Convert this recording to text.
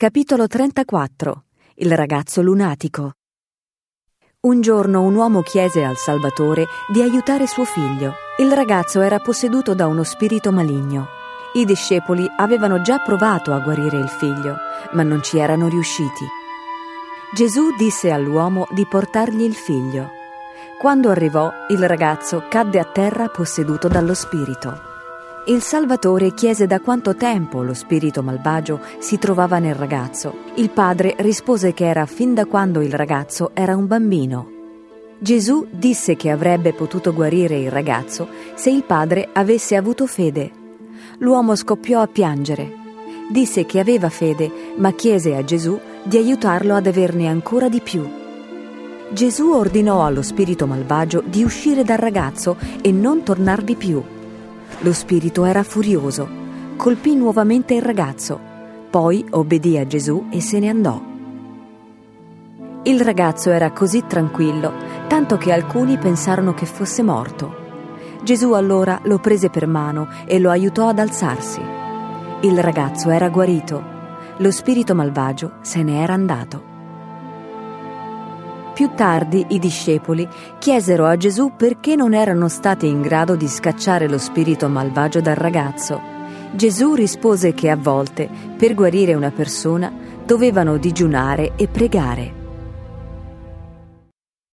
Capitolo 34. Il ragazzo lunatico. Un giorno un uomo chiese al Salvatore di aiutare suo figlio. Il ragazzo era posseduto da uno spirito maligno. I discepoli avevano già provato a guarire il figlio, ma non ci erano riusciti. Gesù disse all'uomo di portargli il figlio. Quando arrivò, il ragazzo cadde a terra posseduto dallo spirito. Il Salvatore chiese da quanto tempo lo spirito malvagio si trovava nel ragazzo. Il padre rispose che era fin da quando il ragazzo era un bambino. Gesù disse che avrebbe potuto guarire il ragazzo se il padre avesse avuto fede. L'uomo scoppiò a piangere. Disse che aveva fede, ma chiese a Gesù di aiutarlo ad averne ancora di più. Gesù ordinò allo spirito malvagio di uscire dal ragazzo e non tornarvi più. Lo spirito era furioso, colpì nuovamente il ragazzo, poi obbedì a Gesù e se ne andò. Il ragazzo era così tranquillo, tanto che alcuni pensarono che fosse morto. Gesù allora lo prese per mano e lo aiutò ad alzarsi. Il ragazzo era guarito, lo spirito malvagio se ne era andato. Più tardi i discepoli chiesero a Gesù perché non erano stati in grado di scacciare lo spirito malvagio dal ragazzo. Gesù rispose che a volte, per guarire una persona, dovevano digiunare e pregare.